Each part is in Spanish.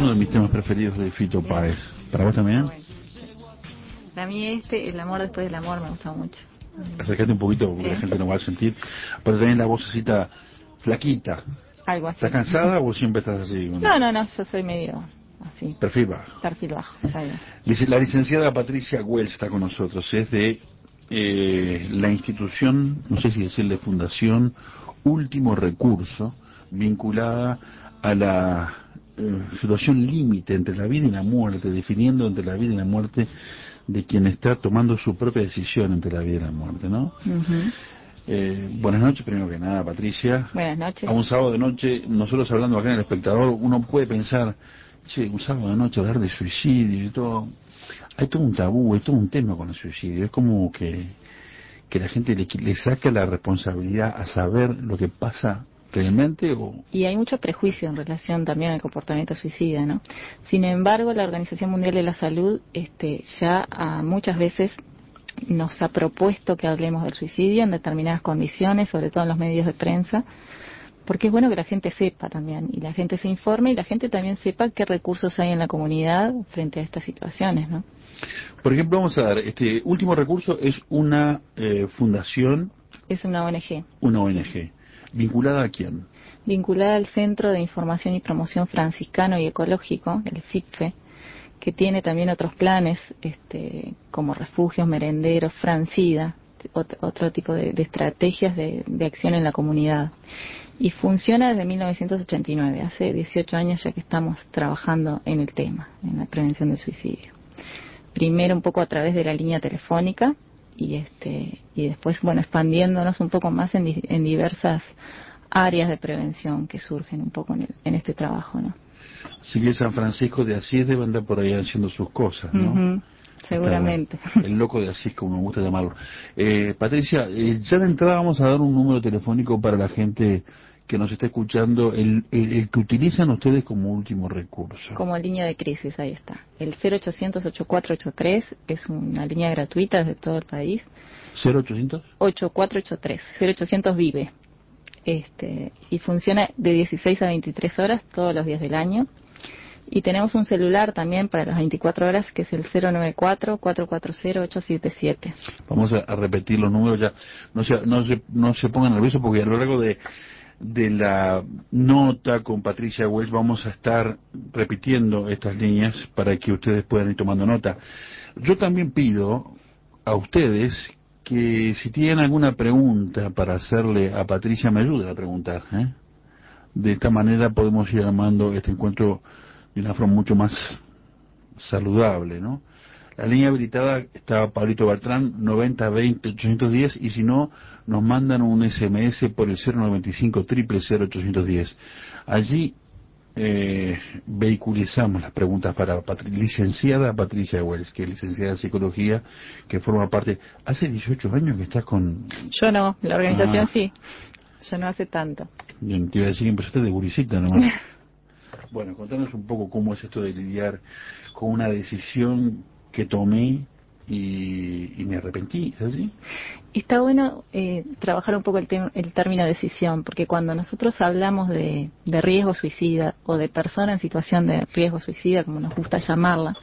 uno de mis temas preferidos de Fito Páez. ¿Para vos también? Bueno, a mí el amor después del amor, me gusta mucho. Acércate un poquito porque la gente no va a sentir. Pero también la vocecita flaquita. Algo así. ¿Estás cansada o siempre estás así? No, yo soy medio así. Perfil bajo. Perfil bajo, está bien. La licenciada Patricia Welch está con nosotros. Es de la institución, no sé si decirle fundación, Último Recurso, vinculada a la situación límite entre la vida y la muerte, definiendo entre la vida y la muerte de quien está tomando su propia decisión entre la vida y la muerte, ¿no? Buenas noches, primero que nada, Patricia. Buenas noches. A un sábado de noche, nosotros hablando acá en El Espectador, uno puede pensar, che, un sábado de noche hablar de suicidio y todo. Hay todo un tabú, hay todo un tema con el suicidio. Es como que la gente le saca la responsabilidad a saber lo que pasa realmente. Y hay mucho prejuicio en relación también al comportamiento suicida, ¿no? Sin embargo, la Organización Mundial de la Salud ya muchas veces nos ha propuesto que hablemos del suicidio en determinadas condiciones, sobre todo en los medios de prensa, porque es bueno que la gente sepa también, y la gente se informe, y la gente también sepa qué recursos hay en la comunidad frente a estas situaciones, ¿no? Por ejemplo, vamos a dar, Último Recurso es una fundación. Es una ONG. Una ONG. ¿Vinculada a quién? Vinculada al Centro de Información y Promoción Franciscano y Ecológico, el CIPFE, que tiene también otros planes, como refugios, merenderos, Francida, otro tipo de estrategias de acción en la comunidad. Y funciona desde 1989, hace 18 años ya que estamos trabajando en el tema, en la prevención del suicidio. Primero un poco a través de la línea telefónica y después, bueno, expandiéndonos un poco más en diversas áreas de prevención que surgen un poco en este trabajo, ¿no? Así que San Francisco de Asís debe andar por ahí haciendo sus cosas, ¿no? Seguramente. El loco de Asís, como me gusta llamarlo. Patricia, ya de entrada vamos a dar un número telefónico para la gente que nos está escuchando, el que utilizan ustedes como último recurso. Como línea de crisis, ahí está. El 0800-8483 es una línea gratuita desde todo el país. ¿0800? 8483, 0800 Vive. Y funciona de 16 a 23 horas todos los días del año. Y tenemos un celular también para las 24 horas que es el 094-440-877. Vamos a repetir los números ya. No se pongan nerviosos porque a lo largo de la nota con Patricia Welch vamos a estar repitiendo estas líneas para que ustedes puedan ir tomando nota. Yo también pido a ustedes que si tienen alguna pregunta para hacerle a Patricia, me ayuden a preguntar, ¿eh? De esta manera podemos ir armando este encuentro de una forma mucho más saludable, ¿no? La línea habilitada está Pablito Bertrán, 9020-810, y si no, nos mandan un SMS por el 095-000-810. Allí vehiculizamos las preguntas para licenciada Patricia Welch, que es licenciada en Psicología, que forma parte... ¿Hace 18 años que estás con...? Yo no, la organización sí. Yo no hace tanto. Bien, te iba a decir que empezaste de gurisita, ¿no? Bueno, contanos un poco cómo es esto de lidiar con una decisión que tomé y me arrepentí, ¿es así? Está bueno trabajar un poco el término decisión, porque cuando nosotros hablamos de riesgo suicida o de persona en situación de riesgo suicida, como nos gusta llamarla,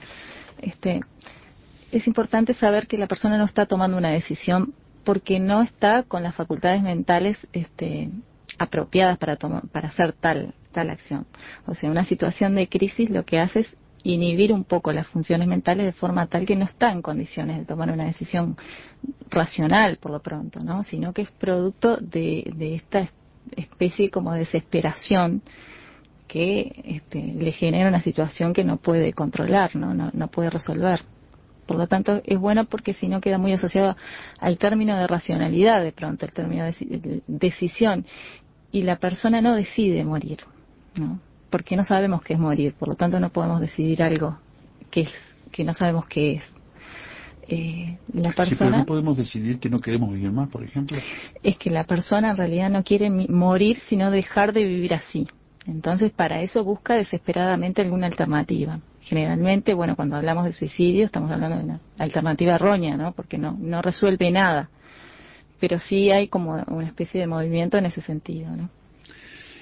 es importante saber que la persona no está tomando una decisión porque no está con las facultades mentales apropiadas para hacer tal acción. O sea, una situación de crisis lo que hace es inhibir un poco las funciones mentales de forma tal que no está en condiciones de tomar una decisión racional por lo pronto, ¿no? Sino que es producto de esta especie como de desesperación que le genera una situación que no puede controlar, no puede resolver. Por lo tanto, es bueno porque si no queda muy asociado al término de racionalidad de pronto, el término de decisión. Y la persona no decide morir, ¿no? Porque no sabemos qué es morir, por lo tanto no podemos decidir algo que no sabemos qué es. La persona, sí, pero no podemos decidir que no queremos vivir más, por ejemplo. Es que la persona en realidad no quiere morir, sino dejar de vivir así. Entonces, para eso busca desesperadamente alguna alternativa. Generalmente, bueno, cuando hablamos de suicidio, estamos hablando de una alternativa errónea, ¿no? Porque no resuelve nada. Pero sí hay como una especie de movimiento en ese sentido, ¿no?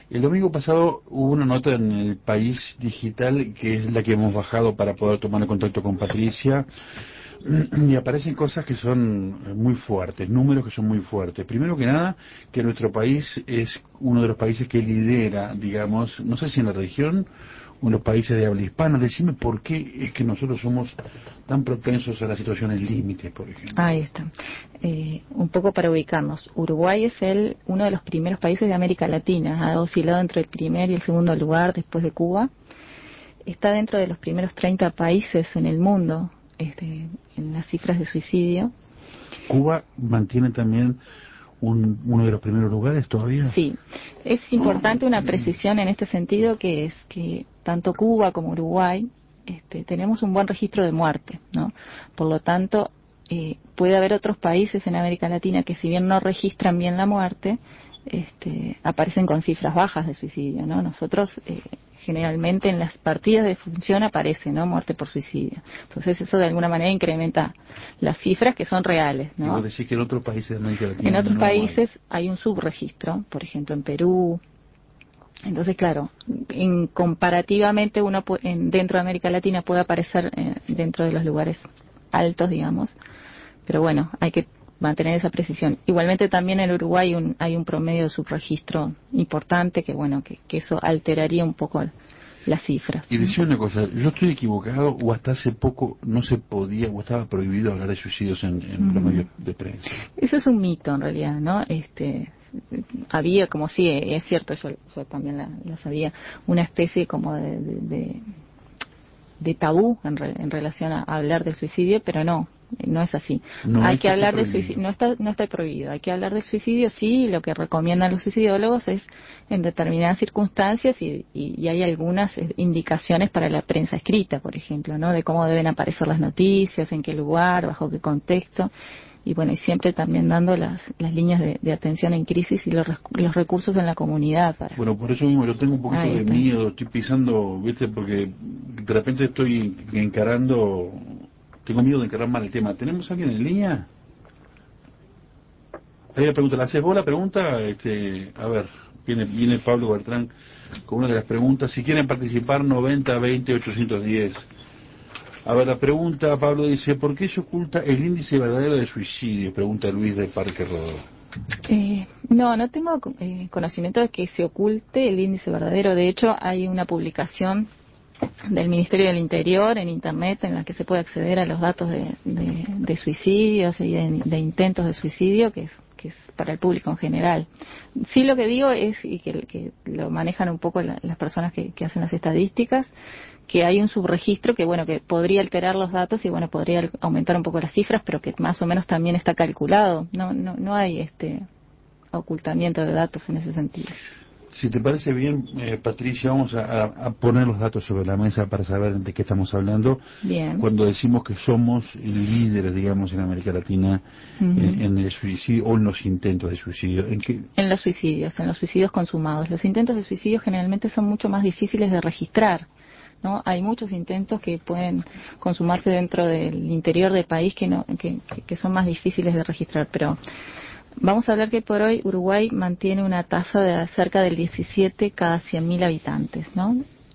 El domingo pasado hubo una nota en el País Digital, que es la que hemos bajado para poder tomar contacto con Patricia, y aparecen cosas que son muy fuertes, números que son muy fuertes. Primero que nada, que nuestro país es uno de los países que lidera, digamos, no sé si en la región o en los países de habla hispana. Decime por qué es que nosotros somos tan propensos a las situaciones límites, por ejemplo. Ahí está. Un poco para ubicarnos. Uruguay es uno de los primeros países de América Latina. Ha oscilado entre el primer y el segundo lugar después de Cuba. Está dentro de los primeros 30 países en el mundo en las cifras de suicidio. ¿Cuba mantiene también uno de los primeros lugares todavía? Sí. Es importante una precisión en este sentido, que es que tanto Cuba como Uruguay tenemos un buen registro de muerte, ¿no? Por lo tanto, puede haber otros países en América Latina que, si bien no registran bien la muerte, aparecen con cifras bajas de suicidio, ¿no? Nosotros generalmente en las partidas de función aparece, ¿no?, muerte por suicidio. Entonces eso de alguna manera incrementa las cifras, que son reales, ¿no? Y vos decís que en otros países de América Latina en otros no países hay un subregistro, por ejemplo en Perú. Entonces, claro, comparativamente uno dentro de América Latina puede aparecer dentro de los lugares altos, digamos, pero bueno, hay que mantener esa precisión. Igualmente también en Uruguay hay un promedio de subregistro importante, que bueno, que eso alteraría un poco las cifras. Y decía una cosa, ¿yo estoy equivocado o hasta hace poco no se podía o estaba prohibido hablar de suicidios en los medios de prensa? Eso es un mito en realidad, ¿no? Había, como sí, es cierto, yo también la sabía, una especie como de tabú en relación a hablar del suicidio, pero no es así. No Hay es que que esté hablar del prohibido. suicidio, no está prohibido. Hay que hablar del suicidio, sí. Lo que recomiendan los suicidólogos es en determinadas circunstancias, y hay algunas indicaciones para la prensa escrita, por ejemplo, ¿no?, de cómo deben aparecer las noticias, en qué lugar, bajo qué contexto. Y bueno, y siempre también dando las líneas de atención en crisis y los recursos en la comunidad para... Bueno, por eso mismo yo tengo un poquito Ahí de está. miedo, estoy pisando, ¿viste? Porque de repente estoy encarando, tengo miedo de encarar mal el tema. ¿Tenemos a alguien en línea? Ahí la pregunta, ¿la haces vos la pregunta? A ver, viene Pablo Bertrán con una de las preguntas. Si quieren participar, 90-20-810. A ver, la pregunta, Pablo dice, ¿por qué se oculta el índice verdadero de suicidio? Pregunta Luis de Parque Rodó. No tengo conocimiento de que se oculte el índice verdadero. De hecho, hay una publicación del Ministerio del Interior en Internet en la que se puede acceder a los datos de suicidios y de intentos de suicidio, que es para el público en general. Sí, lo que digo es, y que lo manejan un poco las personas que hacen las estadísticas, que hay un subregistro que, bueno, que podría alterar los datos y, bueno, podría aumentar un poco las cifras, pero que más o menos también está calculado. No hay ocultamiento de datos en ese sentido. Si te parece bien, Patricia, vamos a poner los datos sobre la mesa para saber de qué estamos hablando. Bien. Cuando decimos que somos líderes, digamos, en América Latina en el suicidio o en los intentos de suicidio. En los suicidios consumados. Los intentos de suicidio generalmente son mucho más difíciles de registrar, ¿no? Hay muchos intentos que pueden consumarse dentro del interior del país que son más difíciles de registrar, pero vamos a hablar que por hoy Uruguay mantiene una tasa de cerca del 17 cada 100.000 habitantes, ¿no?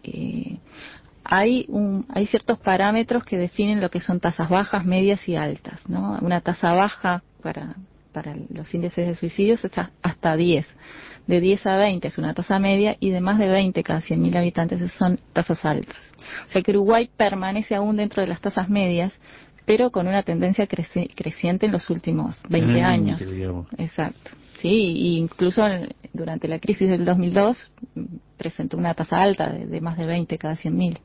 Hay ciertos parámetros que definen lo que son tasas bajas, medias y altas, ¿no? Una tasa baja para los índices de suicidios es hasta 10. De 10 a 20 es una tasa media, y de más de 20 cada 100.000 habitantes son tasas altas. O sea que Uruguay permanece aún dentro de las tasas medias, pero con una tendencia creciente en los últimos 20 años. Digamos. Exacto. Sí, y incluso durante la crisis del 2002 presentó una tasa alta de más de 20 cada 100.000.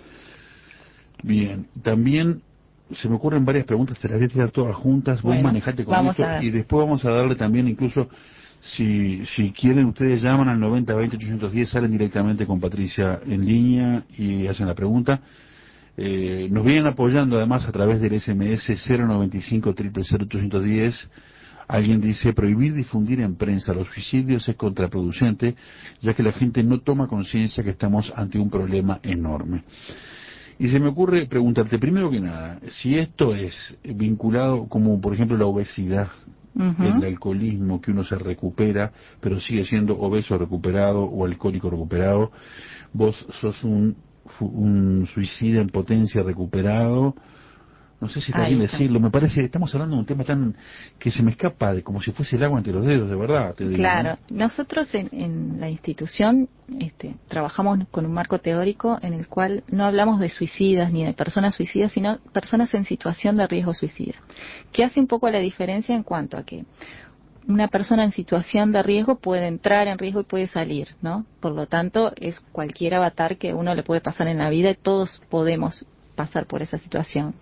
Bien, también se me ocurren varias preguntas, te las voy a tirar todas juntas, vos manejate con esto y después vamos a darle también, incluso si quieren, ustedes llaman al 90-20-810, salen directamente con Patricia en línea y hacen la pregunta. Nos vienen apoyando además a través del SMS 095-000-810. Alguien dice, prohibir difundir en prensa los suicidios es contraproducente, ya que la gente no toma conciencia que estamos ante un problema enorme. Y se me ocurre preguntarte, primero que nada, si esto es vinculado, como por ejemplo la obesidad, el alcoholismo, que uno se recupera, pero sigue siendo obeso recuperado o alcohólico recuperado. Vos sos un suicida en potencia recuperado. No sé si está Ahí bien está. decirlo, me parece que estamos hablando de un tema tan que se me escapa, de como si fuese el agua entre los dedos, de verdad, te digo, ¿no? Claro, nosotros en la institución trabajamos con un marco teórico en el cual no hablamos de suicidas ni de personas suicidas, sino personas en situación de riesgo suicida, que hace un poco la diferencia en cuanto a que una persona en situación de riesgo puede entrar en riesgo y puede salir, ¿no? Por lo tanto, es cualquier avatar que uno le puede pasar en la vida y todos podemos pasar por esa situación.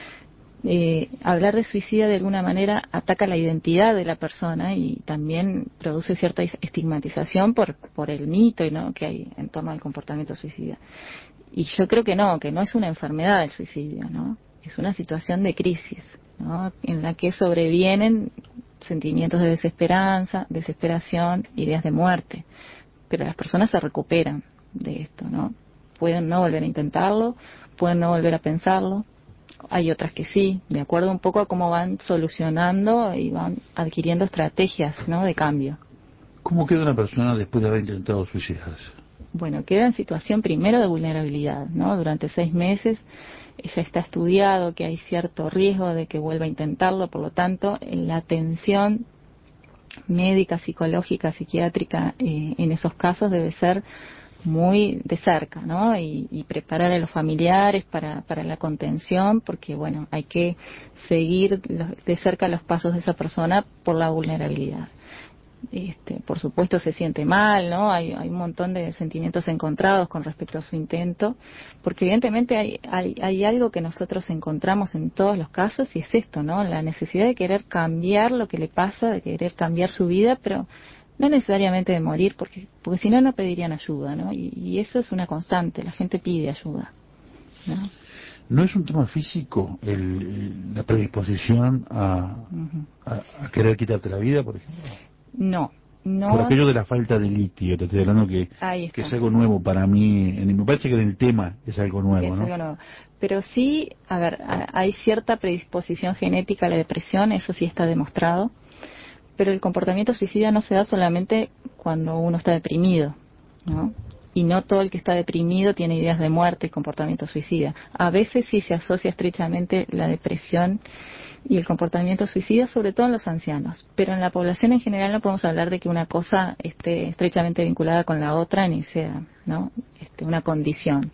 Hablar de suicida de alguna manera ataca la identidad de la persona y también produce cierta estigmatización por el mito, ¿no?, que hay en torno al comportamiento suicida. Y yo creo que no es una enfermedad el suicidio, ¿no? Es una situación de crisis, ¿no?, en la que sobrevienen sentimientos de desesperanza, desesperación, ideas de muerte. Pero las personas se recuperan de esto, ¿no? Pueden no volver a intentarlo, pueden no volver a pensarlo. Hay otras que sí, de acuerdo un poco a cómo van solucionando y van adquiriendo estrategias, ¿no?, de cambio. ¿Cómo queda una persona después de haber intentado suicidarse? Bueno, queda en situación primero de vulnerabilidad, ¿no? Durante 6 meses ya está estudiado que hay cierto riesgo de que vuelva a intentarlo, por lo tanto, la atención médica, psicológica, psiquiátrica en esos casos debe ser muy de cerca, ¿no? Y preparar a los familiares para la contención, porque bueno, hay que seguir de cerca los pasos de esa persona por la vulnerabilidad. Por supuesto se siente mal, ¿no? Hay un montón de sentimientos encontrados con respecto a su intento, porque evidentemente hay algo que nosotros encontramos en todos los casos y es esto, ¿no? La necesidad de querer cambiar lo que le pasa, de querer cambiar su vida, pero no necesariamente de morir, porque si no, no pedirían ayuda, ¿no? Y eso es una constante, la gente pide ayuda, ¿no? ¿No es un tema físico la predisposición a querer quitarte la vida, por ejemplo? No, Por no, aquello de la falta de litio, te estoy hablando ahí que es está. algo nuevo para mí, me parece que en el tema es algo nuevo, Es ¿no? algo nuevo. Pero sí, a ver, hay cierta predisposición genética a la depresión, eso sí está demostrado, pero el comportamiento suicida no se da solamente cuando uno está deprimido, ¿no? Y no todo el que está deprimido tiene ideas de muerte y comportamiento suicida. A veces sí se asocia estrechamente la depresión y el comportamiento suicida, sobre todo en los ancianos. Pero en la población en general no podemos hablar de que una cosa esté estrechamente vinculada con la otra ni sea, ¿no?, una condición.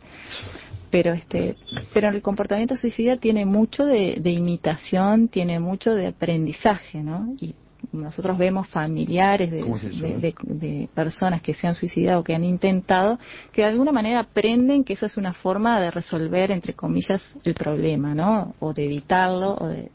Pero el comportamiento suicida tiene mucho de imitación, tiene mucho de aprendizaje, ¿no? Y nosotros vemos familiares ¿Cómo es eso? de personas que se han suicidado, que han intentado, que de alguna manera aprenden que esa es una forma de resolver, entre comillas, el problema, ¿no? O de evitarlo,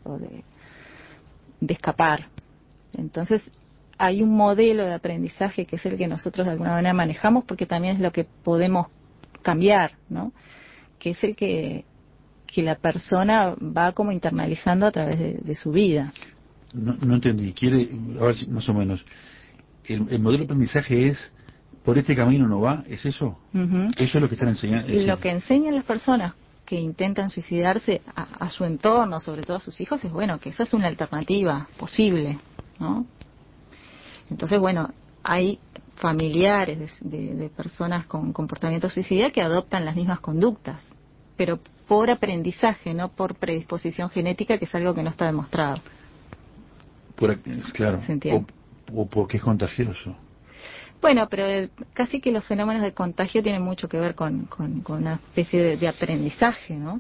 de escapar. Entonces, hay un modelo de aprendizaje que es el que nosotros de alguna manera manejamos, porque también es lo que podemos cambiar, ¿no? Que es el que la persona va como internalizando a través de su vida. No entendí, a ver si más o menos, el modelo de aprendizaje es, por este camino no va, ¿es eso? Uh-huh. Eso es lo que están enseñando. Lo que enseñan las personas que intentan suicidarse a su entorno, sobre todo a sus hijos, es bueno, que esa es una alternativa posible, ¿no? Entonces, bueno, hay familiares de personas con comportamiento suicida que adoptan las mismas conductas, pero por aprendizaje, no por predisposición genética, que es algo que no está demostrado. Claro, ¿Se entiende? o porque es contagioso. Bueno, pero casi que los fenómenos de contagio tienen mucho que ver con una especie de aprendizaje, ¿no?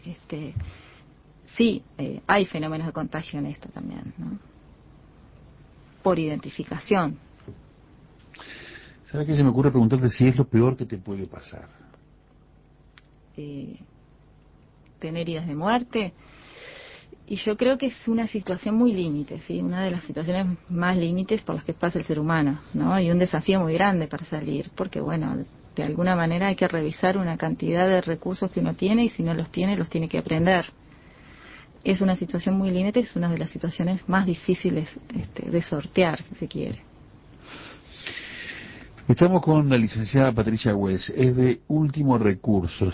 Sí, hay fenómenos de contagio en esto también, ¿no? Por identificación. ¿Sabes qué? Se me ocurre preguntarte si es lo peor que te puede pasar. Tener ideas de muerte. Y yo creo que es una situación muy límite, ¿sí? Una de las situaciones más límites por las que pasa el ser humano, ¿no? Y un desafío muy grande para salir, porque bueno, de alguna manera hay que revisar una cantidad de recursos que uno tiene y si no los tiene que aprender. Es una situación muy límite, es una de las situaciones más difíciles de sortear, si se quiere. Estamos con la licenciada Patricia Wells, es de Últimos Recursos.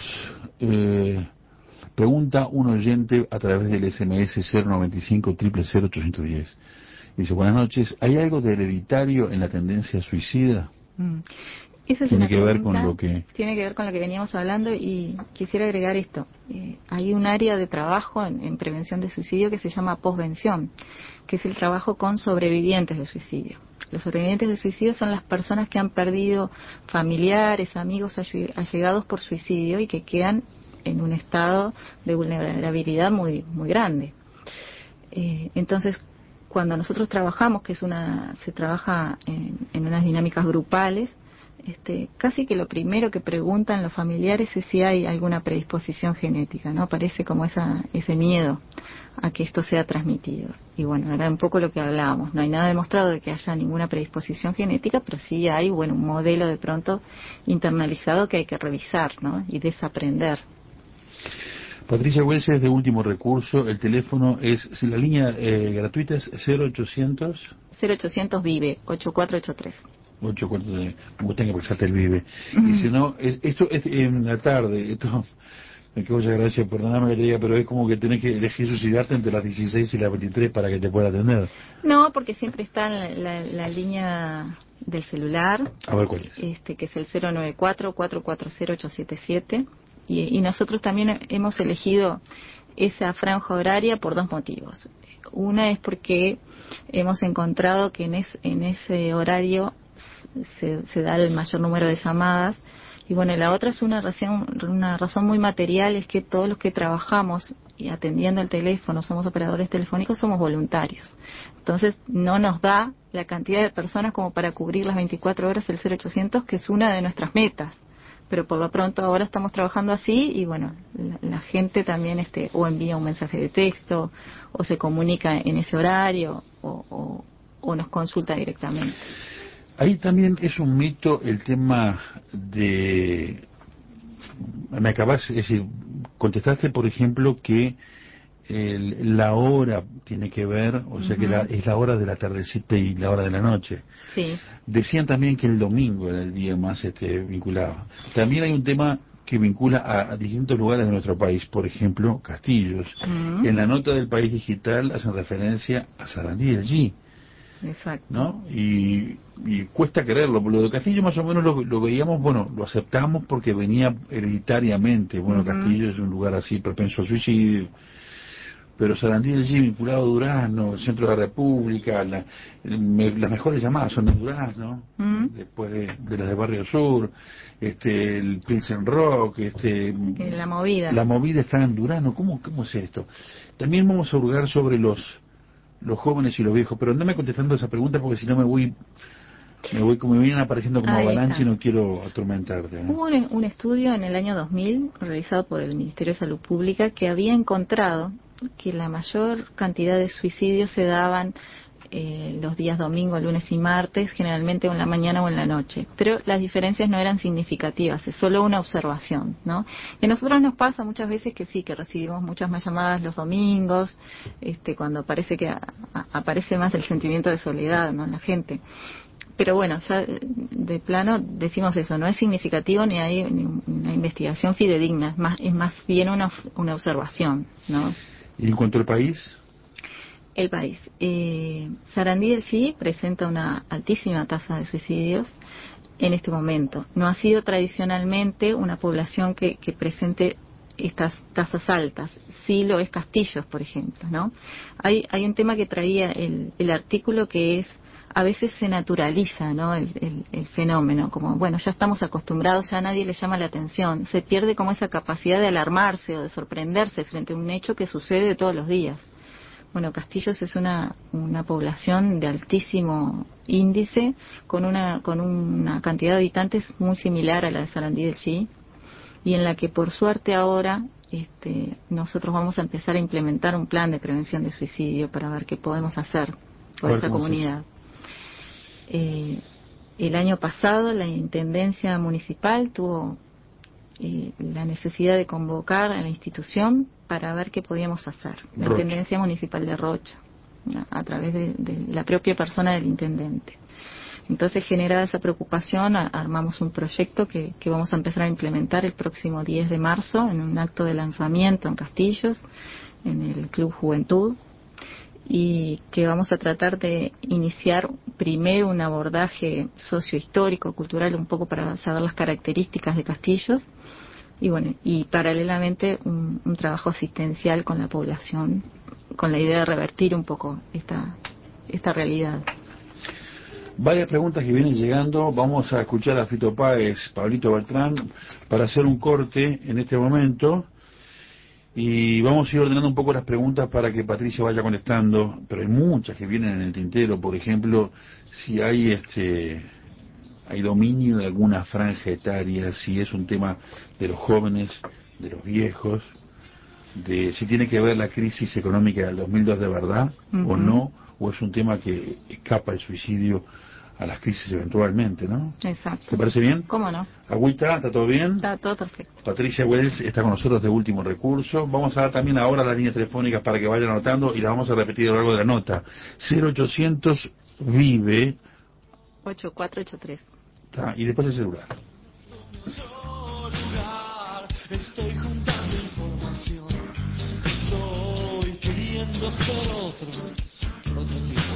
Pregunta un oyente a través del SMS 095 000 810. Dice, buenas noches, ¿hay algo de hereditario en la tendencia suicida? Esa es Tiene una que ver pregunta, con lo que... Tiene que ver con lo que veníamos hablando y quisiera agregar esto. Hay un área de trabajo en prevención de suicidio que se llama posvención, que es el trabajo con sobrevivientes de suicidio. Los sobrevivientes de suicidio son las personas que han perdido familiares, amigos, allegados por suicidio y que quedan en un estado de vulnerabilidad muy grande. Entonces, cuando nosotros trabajamos, se trabaja en unas dinámicas grupales, casi que lo primero que preguntan los familiares es si hay alguna predisposición genética, ¿no? Parece como ese miedo a que esto sea transmitido. Y bueno, era un poco lo que hablábamos. No hay nada demostrado de que haya ninguna predisposición genética, pero sí hay, bueno, un modelo de pronto internalizado que hay que revisar, ¿no? Y desaprender. Patricia Wells es de Último Recurso. El teléfono es, si la línea gratuita es 0800 VIVE 8483. 8483. Me gusta que pasarte el Vive. Y si no, esto es en la tarde. Esto me quedo muchas gracias, perdóname que te diga, pero es como que tenés que elegir suicidarte entre las 16 y las 23 para que te pueda atender. No, porque siempre está la línea del celular. A ver cuál es. Que es el 094-440-877. Y nosotros también hemos elegido esa franja horaria por dos motivos. Una es porque hemos encontrado que en ese horario se da el mayor número de llamadas. Y bueno, la otra es una razón muy material, es que todos los que trabajamos y atendiendo el teléfono, somos operadores telefónicos, somos voluntarios. Entonces no nos da la cantidad de personas como para cubrir las 24 horas el 0800, que es una de nuestras metas. Pero por lo pronto ahora estamos trabajando así y bueno, la gente también o envía un mensaje de texto o se comunica en ese horario o nos consulta directamente. Ahí también es un mito el tema de... Me acabas, es decir, contestaste por ejemplo que la hora tiene que ver, o sea que es la hora de la tardecita y la hora de la noche. Sí. Decían también que el domingo era el día más vinculado. También hay un tema que vincula a distintos lugares de nuestro país, por ejemplo, Castillos. En la nota del País Digital hacen referencia a Sarandí del G. Exacto. ¿No? Y cuesta creerlo, lo de Castillo más o menos lo veíamos, bueno, lo aceptamos porque venía hereditariamente, bueno, Castillo es un lugar así propenso al suicidio, pero Sarandí del G vinculado a Durazno, el centro de la República, las mejores llamadas son de Durazno, después de las de Barrio Sur, el Pilsen Rock, la movida. La movida está en Durazno. ¿Cómo es esto? También vamos a hurgar sobre los jóvenes y los viejos, pero andame contestando esa pregunta porque si no me voy como me vienen apareciendo como avalanche y no quiero atormentarte. Hubo un estudio en el año 2000 realizado por el Ministerio de Salud Pública que había encontrado que la mayor cantidad de suicidios se daban los días domingo, lunes y martes, generalmente o en la mañana o en la noche, pero las diferencias no eran significativas, es solo una observación, ¿no? Y a nosotros nos pasa muchas veces que sí, que recibimos muchas más llamadas los domingos, cuando parece que aparece más el sentimiento de soledad, ¿no?, en la gente. Pero bueno, ya de plano decimos eso, no es significativo ni hay una investigación fidedigna, es más bien una observación, ¿no? ¿Y en cuanto al país? El país. Sarandí del G presenta una altísima tasa de suicidios en este momento. No ha sido tradicionalmente una población que presente estas tasas altas. Sí lo es Castillos, por ejemplo, ¿no? Hay un tema que traía el artículo que es, a veces se naturaliza, ¿no?, el fenómeno, como, bueno, ya estamos acostumbrados, ya a nadie le llama la atención. Se pierde como esa capacidad de alarmarse o de sorprenderse frente a un hecho que sucede todos los días. Bueno, Castillos es una población de altísimo índice, con una cantidad de habitantes muy similar a la de Sarandí del G, y en la que por suerte ahora nosotros vamos a empezar a implementar un plan de prevención de suicidio para ver qué podemos hacer por esa comunidad. El año pasado la Intendencia Municipal tuvo la necesidad de convocar a la institución para ver qué podíamos hacer. La Intendencia Municipal de Rocha, a través de la propia persona del intendente. Entonces, generada esa preocupación, armamos un proyecto que vamos a empezar a implementar el próximo 10 de marzo en un acto de lanzamiento en Castillos, en el Club Juventud. y que vamos a tratar de iniciar primero un abordaje sociohistórico, cultural, un poco para saber las características de Castillos, y bueno, y paralelamente un trabajo asistencial con la población, con la idea de revertir un poco esta realidad. Varias preguntas que vienen llegando. Vamos a escuchar a Fito Páez, Pablito Beltrán, para hacer un corte en este momento. Y vamos a ir ordenando un poco las preguntas para que Patricia vaya contestando. Pero hay muchas que vienen en el tintero. Por ejemplo, si hay hay dominio de alguna franja etaria, si es un tema de los jóvenes, de los viejos, de si tiene que ver la crisis económica del 2002 de verdad o no, o es un tema que escapa el suicidio a las crisis eventualmente, ¿no? Exacto. ¿Te parece bien? ¿Cómo no? Agüita, ¿está todo bien? Está todo perfecto. Patricia Wells está con nosotros de Último Recurso. Vamos a dar también ahora las líneas telefónicas para que vayan anotando y las vamos a repetir a lo largo de la nota. 0800 vive 8483. Y después el celular. Estoy juntando información, estoy queriendo ser otro tipo.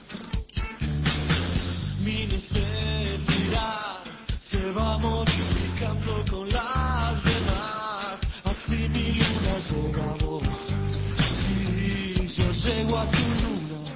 Mi necesidad se va modificando con las demás, así mi luna llega a vos, si yo llego a tu luna.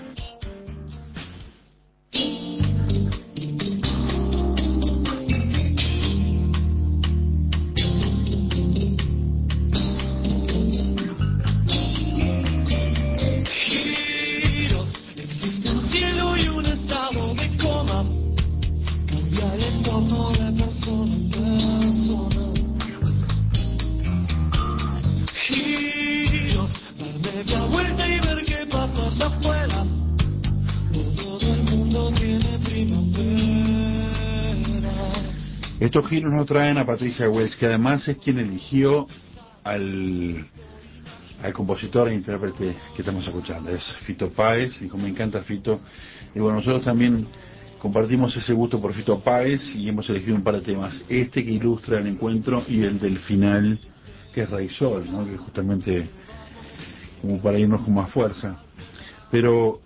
Estos giros nos traen a Patricia Wells, que además es quien eligió al compositor e intérprete que estamos escuchando. Es Fito Páez, dijo, me encanta Fito. Y bueno, nosotros también compartimos ese gusto por Fito Páez y hemos elegido un par de temas. Este que ilustra el encuentro y el del final, que es Rey Sol, ¿no? Que justamente como para irnos con más fuerza. Pero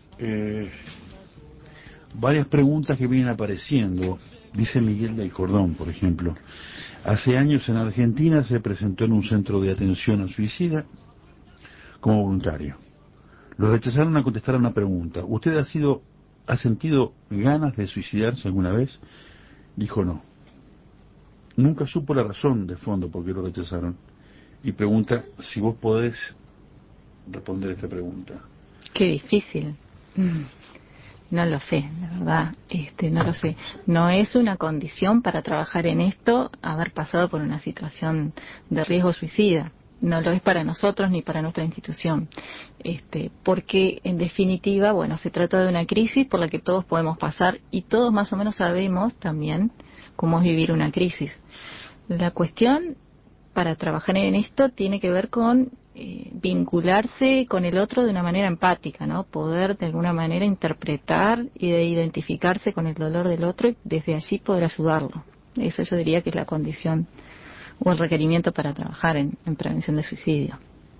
varias preguntas que vienen apareciendo. Dice Miguel del Cordón, por ejemplo, hace años en Argentina se presentó en un centro de atención al suicida como voluntario. Lo rechazaron a contestar a una pregunta. ¿Usted ha sentido ganas de suicidarse alguna vez? Dijo no. Nunca supo la razón de fondo por qué lo rechazaron. Y pregunta si vos podés responder esta pregunta. Qué difícil. No lo sé, la verdad, no lo sé. No es una condición para trabajar en esto haber pasado por una situación de riesgo suicida. No lo es para nosotros ni para nuestra institución. Porque en definitiva, bueno, se trata de una crisis por la que todos podemos pasar y todos más o menos sabemos también cómo es vivir una crisis. La cuestión para trabajar en esto tiene que ver con vincularse con el otro de una manera empática, ¿no? Poder de alguna manera interpretar y de identificarse con el dolor del otro y desde allí poder ayudarlo. Eso yo diría que es la condición o el requerimiento para trabajar en prevención de suicidio.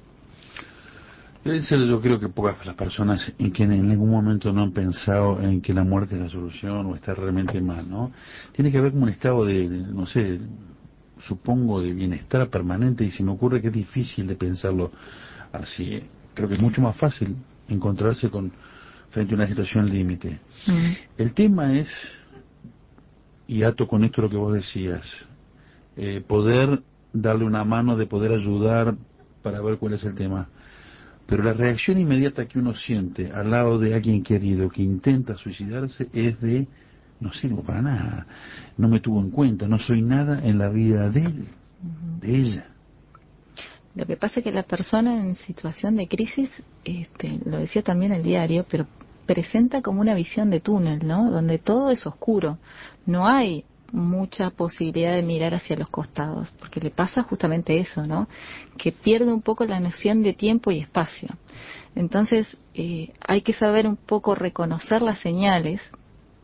Deben ser, yo creo que pocas las personas en que en algún momento no han pensado en que la muerte es la solución o estar realmente mal, ¿no? Tiene que haber como un estado de no sé, supongo, de bienestar permanente, y se me ocurre que es difícil de pensarlo así. Creo que es mucho más fácil encontrarse frente a una situación límite. El tema es, y ato con esto lo que vos decías, poder darle una mano, de poder ayudar para ver cuál es el tema. Pero la reacción inmediata que uno siente al lado de alguien querido que intenta suicidarse es de no sirvo para nada, no me tuvo en cuenta, no soy nada en la vida de él, de ella. Lo que pasa es que la persona en situación de crisis, lo decía también el diario, pero presenta como una visión de túnel, ¿no? Donde todo es oscuro, no hay mucha posibilidad de mirar hacia los costados, porque le pasa justamente eso, ¿no? Que pierde un poco la noción de tiempo y espacio. Entonces, hay que saber un poco reconocer las señales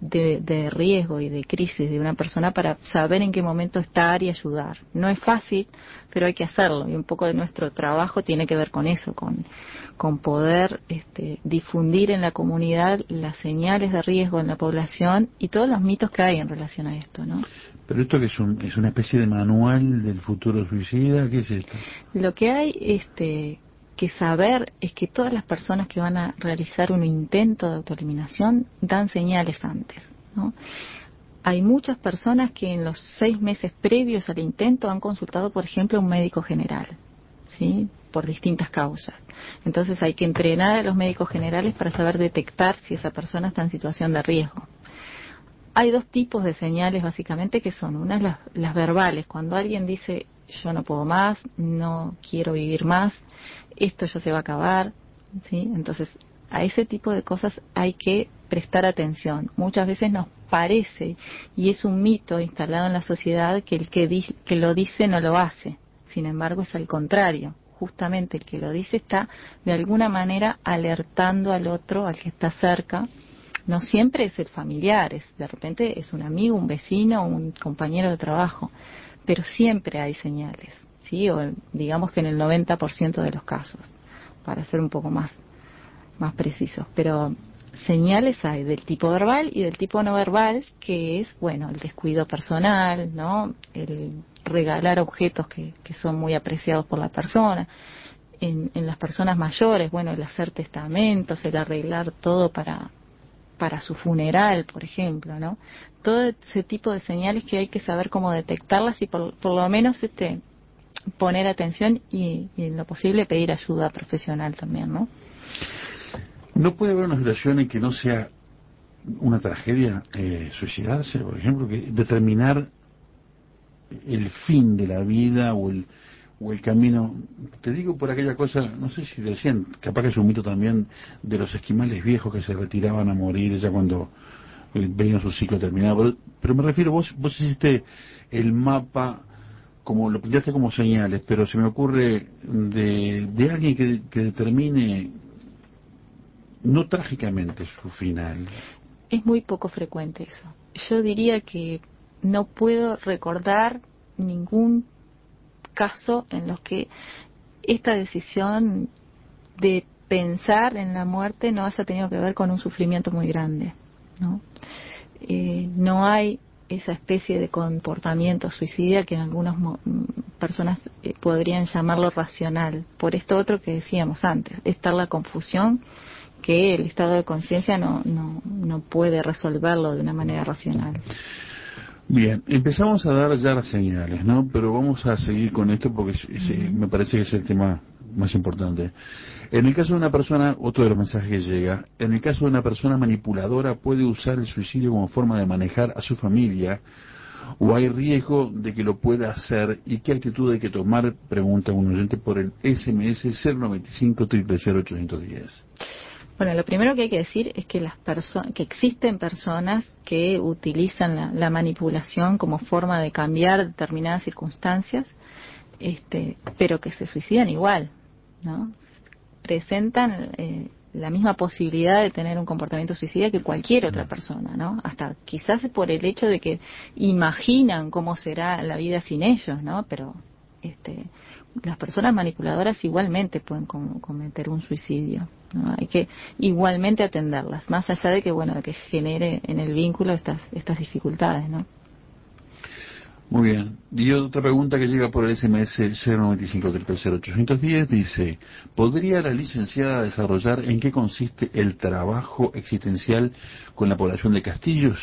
de riesgo y de crisis de una persona para saber en qué momento estar y ayudar. No es fácil, pero hay que hacerlo, y un poco de nuestro trabajo tiene que ver con eso, con poder difundir en la comunidad las señales de riesgo en la población y todos los mitos que hay en relación a esto, ¿no? Pero esto que es una especie de manual del futuro suicida, ¿qué es esto? Lo que hay que saber es que todas las personas que van a realizar un intento de autoeliminación dan señales antes, ¿no? Hay muchas personas que en los 6 meses previos al intento han consultado, por ejemplo, a un médico general, ¿sí? Por distintas causas. Entonces hay que entrenar a los médicos generales para saber detectar si esa persona está en situación de riesgo. Hay 2 tipos de señales básicamente que son, una las verbales, cuando alguien dice yo no puedo más, no quiero vivir más, esto ya se va a acabar, ¿sí? Entonces a ese tipo de cosas hay que prestar atención. Muchas veces nos parece, y es un mito instalado en la sociedad, que el que lo dice no lo hace. Sin embargo, es al contrario. Justamente el que lo dice está de alguna manera alertando al otro, al que está cerca. No siempre es el familiar, de repente es un amigo, un vecino, un compañero de trabajo, pero siempre hay señales, ¿sí? O digamos que en el 90% de los casos, para ser un poco más precisos. Pero señales hay del tipo verbal y del tipo no verbal, que es, bueno, el descuido personal, ¿no? El regalar objetos que son muy apreciados por la persona. En las personas mayores, bueno, el hacer testamentos, el arreglar todo para su funeral, por ejemplo, ¿no? Todo ese tipo de señales que hay que saber cómo detectarlas y por lo menos poner atención y en lo posible pedir ayuda profesional también, ¿no? ¿No puede haber una situación en que no sea una tragedia suicidarse, por ejemplo, que determinar el fin de la vida o el camino? Te digo por aquella cosa, no sé si decían, capaz que es un mito también, de los esquimales viejos que se retiraban a morir ya cuando veían su ciclo terminado. Pero me refiero, vos hiciste el mapa, como lo planteaste como señales, pero se me ocurre de alguien que determine no trágicamente su final. Es muy poco frecuente eso. Yo diría que no puedo recordar ningún caso en los que esta decisión de pensar en la muerte no haya tenido que ver con un sufrimiento muy grande, ¿no? No hay esa especie de comportamiento suicida que en algunas personas podrían llamarlo racional. Por esto otro que decíamos antes, está la confusión, que el estado de conciencia no puede resolverlo de una manera racional. Bien, empezamos a dar ya las señales, ¿no? Pero vamos a seguir con esto porque me parece que es el tema más importante. En el caso de una persona, otro de los mensajes que llega, en el caso de una persona manipuladora, ¿puede usar el suicidio como forma de manejar a su familia o hay riesgo de que lo pueda hacer? ¿Y qué actitud hay que tomar? Pregunta un oyente por el SMS 095 000 810. Bueno, lo primero que hay que decir es que que existen personas que utilizan la manipulación como forma de cambiar determinadas circunstancias, pero que se suicidan igual, ¿no? Presentan la misma posibilidad de tener un comportamiento suicida que cualquier otra persona, ¿no? Hasta quizás por el hecho de que imaginan cómo será la vida sin ellos, ¿no? Pero las personas manipuladoras igualmente pueden cometer un suicidio, ¿no? Hay que igualmente atenderlas, más allá de que, bueno, de que genere en el vínculo estas dificultades, ¿no? Muy bien. Y otra pregunta que llega por el SMS 095 000 810 dice: ¿podría la licenciada desarrollar en qué consiste el trabajo existencial con la población de Castillos?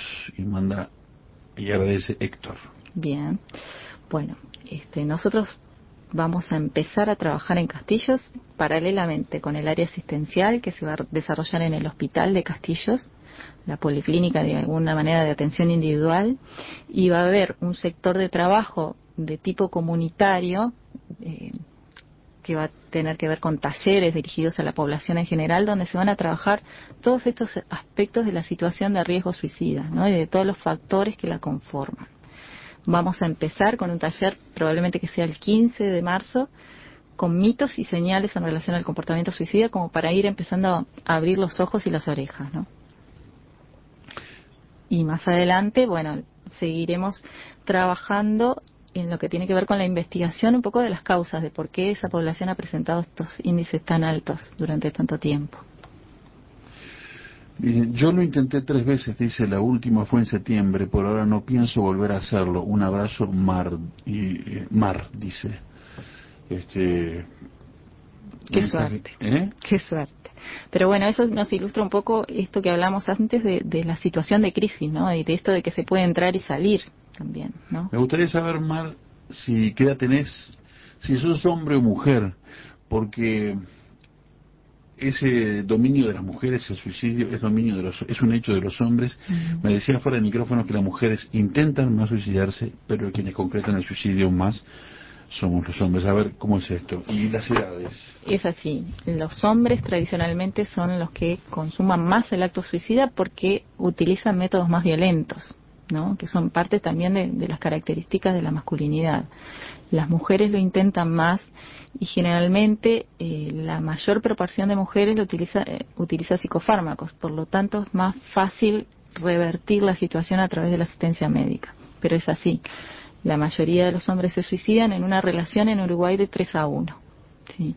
Y agradece Héctor. Bien. Bueno, nosotros vamos a empezar a trabajar en Castillos paralelamente con el área asistencial que se va a desarrollar en el hospital de Castillos, la policlínica de alguna manera de atención individual, y va a haber un sector de trabajo de tipo comunitario que va a tener que ver con talleres dirigidos a la población en general, donde se van a trabajar todos estos aspectos de la situación de riesgo suicida, ¿no? Y de todos los factores que la conforman. Vamos a empezar con un taller, probablemente que sea el 15 de marzo, con mitos y señales en relación al comportamiento suicida, como para ir empezando a abrir los ojos y las orejas, ¿no? Y más adelante, bueno, seguiremos trabajando en lo que tiene que ver con la investigación un poco de las causas de por qué esa población ha presentado estos índices tan altos durante tanto tiempo. Yo lo intenté 3 veces, dice, la última fue en septiembre, por ahora no pienso volver a hacerlo. Un abrazo, Mar, Mar dice. Qué Mensaje, suerte, qué suerte. Pero bueno, eso nos ilustra un poco esto que hablamos antes de la situación de crisis, ¿no? Y de esto de que se puede entrar y salir también, ¿no? Me gustaría saber, Mar, si qué edad tenés, si sos hombre o mujer, porque ese dominio de las mujeres, el suicidio, es un hecho de los hombres. Me decía fuera de micrófono que las mujeres intentan no suicidarse, pero quienes concretan el suicidio más somos los hombres. A ver, ¿cómo es esto? Y las edades. Es así. Los hombres tradicionalmente son los que consuman más el acto suicida porque utilizan métodos más violentos, ¿no? Que son parte también de las características de la masculinidad. Las mujeres lo intentan más y generalmente la mayor proporción de mujeres lo utiliza psicofármacos, por lo tanto es más fácil revertir la situación a través de la asistencia médica. Pero es así. La mayoría de los hombres se suicidan en una relación en Uruguay de 3-1. ¿Sí?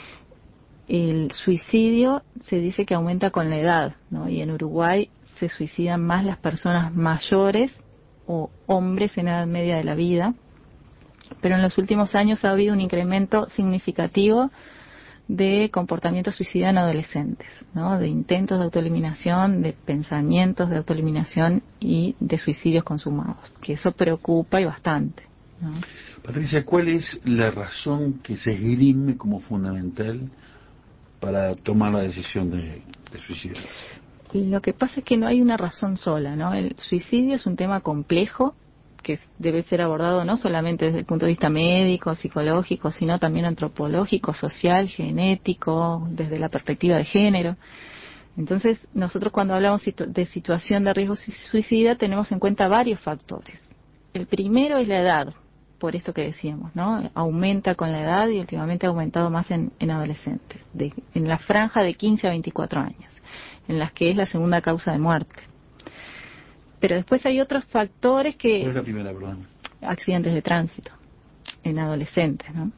El suicidio se dice que aumenta con la edad, ¿no? Y en Uruguay se suicidan más las personas mayores o hombres en edad media de la vida, pero en los últimos años ha habido un incremento significativo de comportamiento suicida en adolescentes, ¿no? De intentos de autoeliminación, de pensamientos de autoeliminación y de suicidios consumados, que eso preocupa y bastante, ¿no? Patricia, ¿cuál es la razón que se esgrime como fundamental para tomar la decisión de suicidarse? Lo que pasa es que no hay una razón sola, ¿no? El suicidio es un tema complejo que debe ser abordado no solamente desde el punto de vista médico, psicológico, sino también antropológico, social, genético, desde la perspectiva de género. Entonces, nosotros cuando hablamos de situación de riesgo suicida tenemos en cuenta varios factores. El primero es la edad, por esto que decíamos, ¿no? Aumenta con la edad y últimamente ha aumentado más en adolescentes, en la franja de 15 a 24 años, en las que es la segunda causa de muerte. Pero después hay otros factores que... ¿Cuál es la primera, perdón? Accidentes de tránsito en adolescentes, ¿no?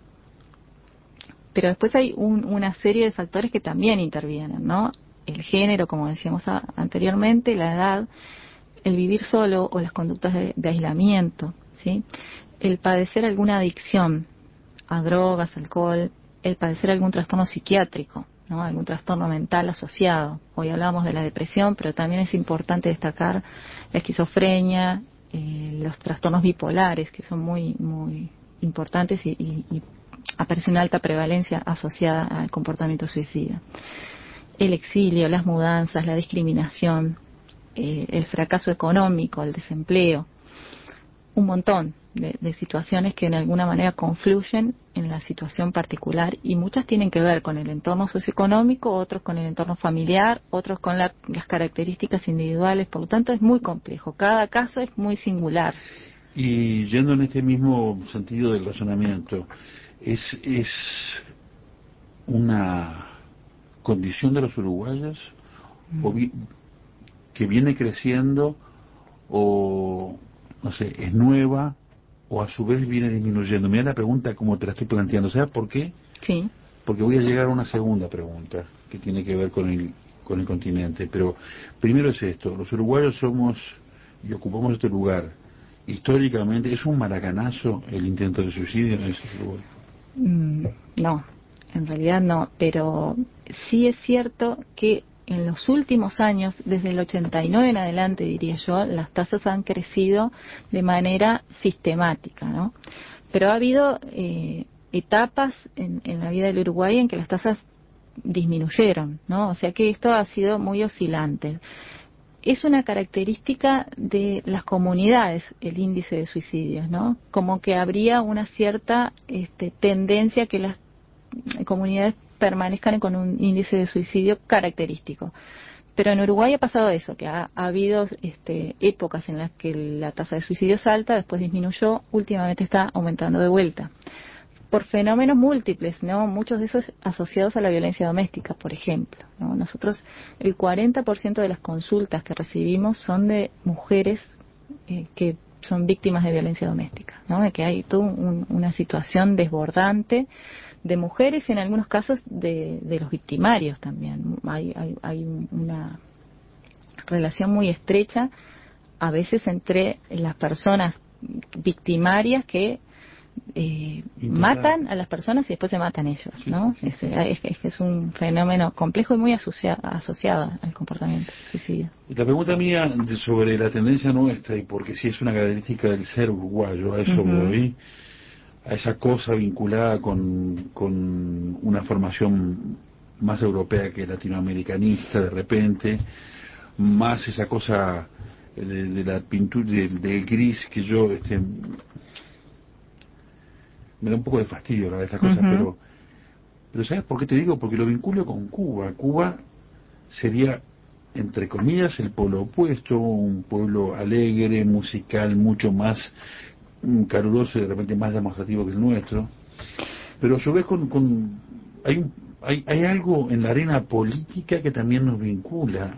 Pero después hay una serie de factores que también intervienen, ¿no? El género, como decíamos anteriormente, la edad, el vivir solo o las conductas de aislamiento, ¿sí? El padecer alguna adicción a drogas, alcohol, el padecer algún trastorno psiquiátrico, ¿no? Algún trastorno mental asociado. Hoy hablamos de la depresión, pero también es importante destacar la esquizofrenia, los trastornos bipolares, que son muy, muy importantes y aparece una alta prevalencia asociada al comportamiento suicida. El exilio, las mudanzas, la discriminación, el fracaso económico, el desempleo, un montón de situaciones que de alguna manera confluyen en la situación particular y muchas tienen que ver con el entorno socioeconómico, otros con el entorno familiar, otros con las características individuales, por lo tanto es muy complejo, cada caso es muy singular. Y yendo en este mismo sentido del razonamiento, ¿es una condición de los uruguayos o que viene creciendo o, no sé, es nueva o a su vez viene disminuyendo? Mira la pregunta como te la estoy planteando. ¿Sabes por qué? Sí. Porque voy a llegar a una segunda pregunta que tiene que ver con el continente. Pero primero es esto. Los uruguayos somos y ocupamos este lugar. Históricamente, ¿es un maracanazo el intento de suicidio en ese Uruguay? No, en realidad no. Pero sí es cierto que en los últimos años, desde el 89 en adelante, diría yo, las tasas han crecido de manera sistemática, ¿no? Pero ha habido etapas en la vida del Uruguay en que las tasas disminuyeron, ¿no? O sea que esto ha sido muy oscilante. Es una característica de las comunidades el índice de suicidios, ¿no? Como que habría una cierta tendencia que las comunidades permanezcan con un índice de suicidio característico. Pero en Uruguay ha pasado eso, que ha habido épocas en las que la tasa de suicidio es alta, después disminuyó, últimamente está aumentando de vuelta. por fenómenos múltiples, ¿no? Muchos de esos asociados a la violencia doméstica, por ejemplo, ¿no? Nosotros, el 40% de las consultas que recibimos son de mujeres que son víctimas de violencia doméstica, ¿no? De que hay toda una situación desbordante de mujeres y en algunos casos de los victimarios también. Hay una relación muy estrecha a veces entre las personas victimarias que matan a las personas y después se matan ellos, ¿no? Sí. Es un fenómeno complejo y muy asociado al comportamiento suicida. La pregunta mía sobre la tendencia nuestra, y porque sí es una característica del ser uruguayo, a eso voy, a esa cosa vinculada con una formación más europea que latinoamericanista de repente, más esa cosa de la pintura del gris que yo me da un poco de fastidio hablar de estas cosas, pero ¿sabes por qué te digo? Porque lo vinculo con Cuba. Cuba sería, entre comillas, el polo opuesto, un pueblo alegre, musical, mucho más caluroso y de repente más demostrativo que el nuestro, pero a su vez hay algo en la arena política que también nos vincula,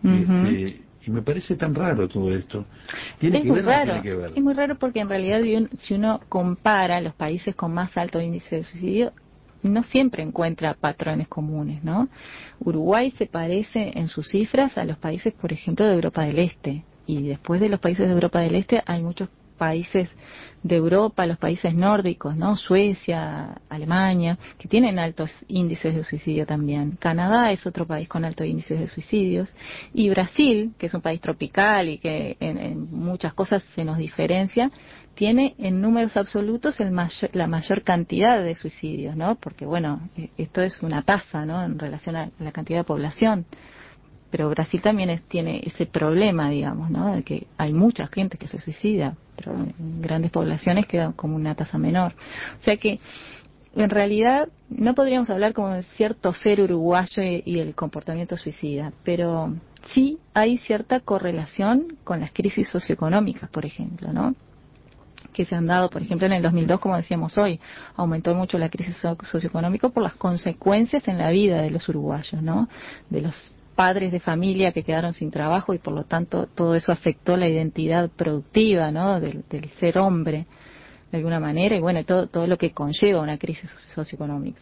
y me parece tan raro todo esto. ¿Tiene que ver o no tiene que ver? Es muy raro porque en realidad si uno compara los países con más alto índice de suicidio, no siempre encuentra patrones comunes, ¿no? Uruguay se parece en sus cifras a los países, por ejemplo, de Europa del Este, y después de los países de Europa del Este hay muchos países de Europa, los países nórdicos, ¿no? Suecia, Alemania, que tienen altos índices de suicidio también. Canadá es otro país con altos índices de suicidios. Y Brasil, que es un país tropical y que en muchas cosas se nos diferencia, tiene en números absolutos la mayor cantidad de suicidios, ¿no? Porque, bueno, esto es una tasa, ¿no? En relación a la cantidad de población. Pero Brasil también tiene ese problema, digamos, ¿no? De que hay mucha gente que se suicida, pero en grandes poblaciones queda como una tasa menor. O sea que, en realidad, no podríamos hablar como de cierto ser uruguayo y el comportamiento suicida, pero sí hay cierta correlación con las crisis socioeconómicas, por ejemplo, ¿no? Que se han dado, por ejemplo, en el 2002, como decíamos hoy, aumentó mucho la crisis socioeconómica por las consecuencias en la vida de los uruguayos, ¿no? De los padres de familia que quedaron sin trabajo y por lo tanto todo eso afectó la identidad productiva, ¿no? Del ser hombre de alguna manera, y bueno, todo lo que conlleva una crisis socioeconómica.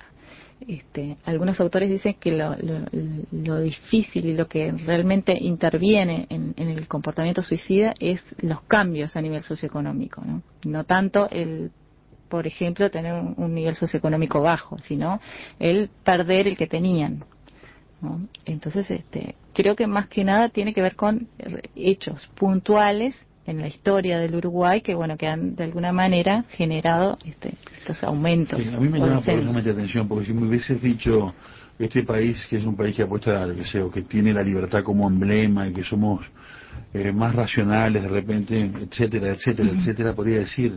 Algunos autores dicen que lo difícil y lo que realmente interviene en el comportamiento suicida es los cambios a nivel socioeconómico, no tanto por ejemplo, tener un nivel socioeconómico bajo, sino el perder el que tenían, ¿no? Entonces, creo que más que nada tiene que ver con hechos puntuales en la historia del Uruguay que, bueno, que han de alguna manera generado estos aumentos. Sí, a mí me llama poderosamente la atención, porque si me hubieses dicho este país que es un país que apuesta al deseo, que tiene la libertad como emblema y que somos más racionales de repente, etcétera, etcétera, etcétera, podría decir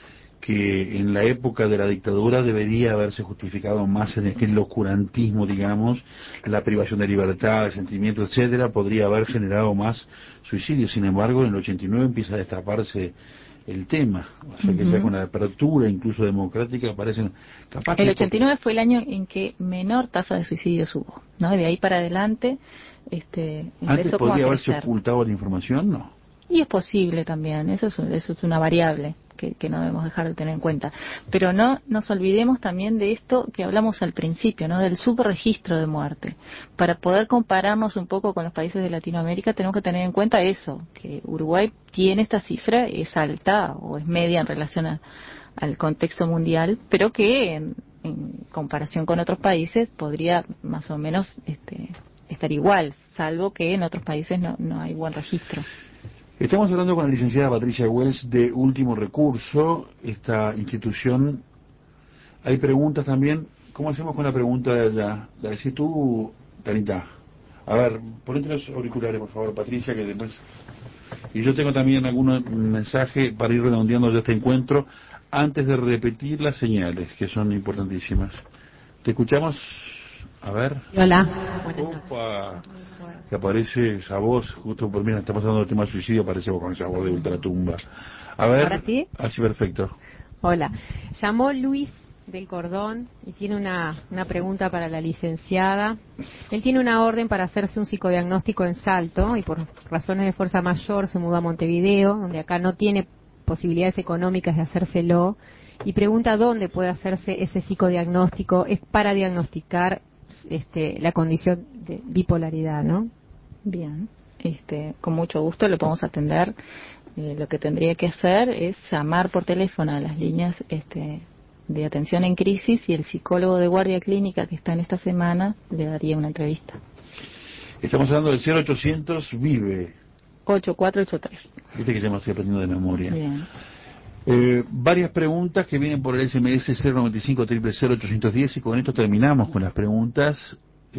que en la época de la dictadura debería haberse justificado más en el oscurantismo, digamos, la privación de libertad, de sentimiento, etcétera, podría haber generado más suicidios. Sin embargo, en el 89 empieza a destaparse el tema, o sea que ya con la apertura incluso democrática aparecen capaz. El 89 fue el año en que menor tasa de suicidios hubo, ¿no? De ahí para adelante antes podría haberse ocultado la información, ¿no? Y es posible también, eso es una variable que no debemos dejar de tener en cuenta. Pero no nos olvidemos también de esto que hablamos al principio, ¿no? Del subregistro de muerte. Para poder compararnos un poco con los países de Latinoamérica tenemos que tener en cuenta eso, que Uruguay tiene esta cifra, es alta o es media en relación al contexto mundial, pero que en comparación con otros países podría más o menos estar igual, salvo que en otros países no hay buen registro. Estamos hablando con la licenciada Patricia Wells de Último Recurso, esta institución. Hay preguntas también. ¿Cómo hacemos con la pregunta de allá? La decís tú, Tanita. A ver, ponete los auriculares, por favor, Patricia, que después... Y yo tengo también algún mensaje para ir redondeando de este encuentro antes de repetir las señales, que son importantísimas. ¿Te escuchamos? A ver. Hola. Opa, que aparece esa voz, justo por mí, está pasando el tema del suicidio, aparece vos con esa voz de ultratumba. A ver. ¿Ahora sí? Así, perfecto. Hola. Llamó Luis del Cordón y tiene una pregunta para la licenciada. Él tiene una orden para hacerse un psicodiagnóstico en Salto y por razones de fuerza mayor se mudó a Montevideo, donde acá no tiene posibilidades económicas de hacérselo, y pregunta dónde puede hacerse ese psicodiagnóstico. Es para diagnosticar la condición de bipolaridad, ¿no? Bien, con mucho gusto le podemos atender. Lo que tendría que hacer es llamar por teléfono a las líneas de atención en crisis y el psicólogo de guardia clínica que está en esta semana le daría una entrevista. Estamos hablando del 0800 Vive. 8483. Viste que ya me estoy aprendiendo de memoria. Bien. Varias preguntas que vienen por el SMS 095 810 y con esto terminamos con las preguntas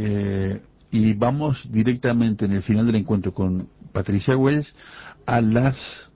y vamos directamente en el final del encuentro con Patricia Wells a las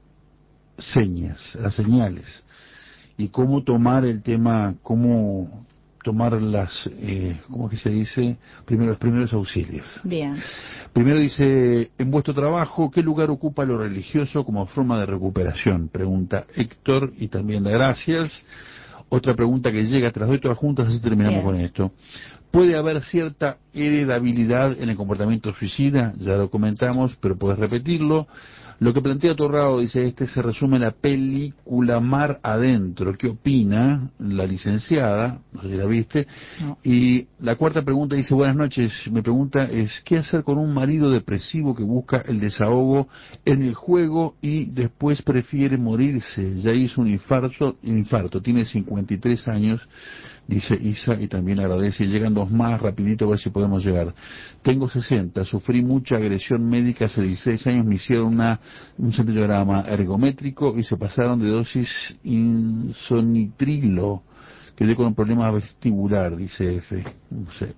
señas, a las señales y cómo tomar el tema, cómo tomar las, ¿cómo que se dice? Primero, los primeros auxilios. Bien. Primero dice, en vuestro trabajo, ¿qué lugar ocupa lo religioso como forma de recuperación? Pregunta Héctor y también da gracias. Otra pregunta que llega, tras doy todas juntas, así terminamos con esto. ¿Puede haber cierta heredabilidad en el comportamiento suicida? Ya lo comentamos, pero puedes repetirlo. Lo que plantea Torrado, dice, se resume en la película Mar Adentro. ¿Qué opina la licenciada? No sé si la viste. No. Y la cuarta pregunta dice, buenas noches, mi pregunta es, ¿qué hacer con un marido depresivo que busca el desahogo en el juego y después prefiere morirse? Ya hizo un infarto, tiene 53 años, dice Isa, y también agradece. Y llegan dos más, rapidito, a ver si podemos llegar. Tengo 60, sufrí mucha agresión médica hace 16 años, me hicieron un centellograma ergométrico y se pasaron de dosis insonitrilo. Quedé con un problema vestibular, dice F. No sé.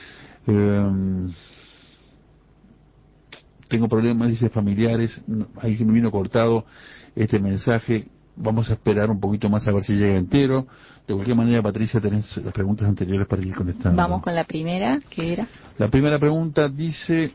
Tengo problemas, dice, familiares. Ahí se me vino cortado este mensaje. Vamos a esperar un poquito más a ver si llega entero. De cualquier manera, Patricia, tenés las preguntas anteriores para ir contestando. Vamos con la primera, ¿qué era? La primera pregunta dice,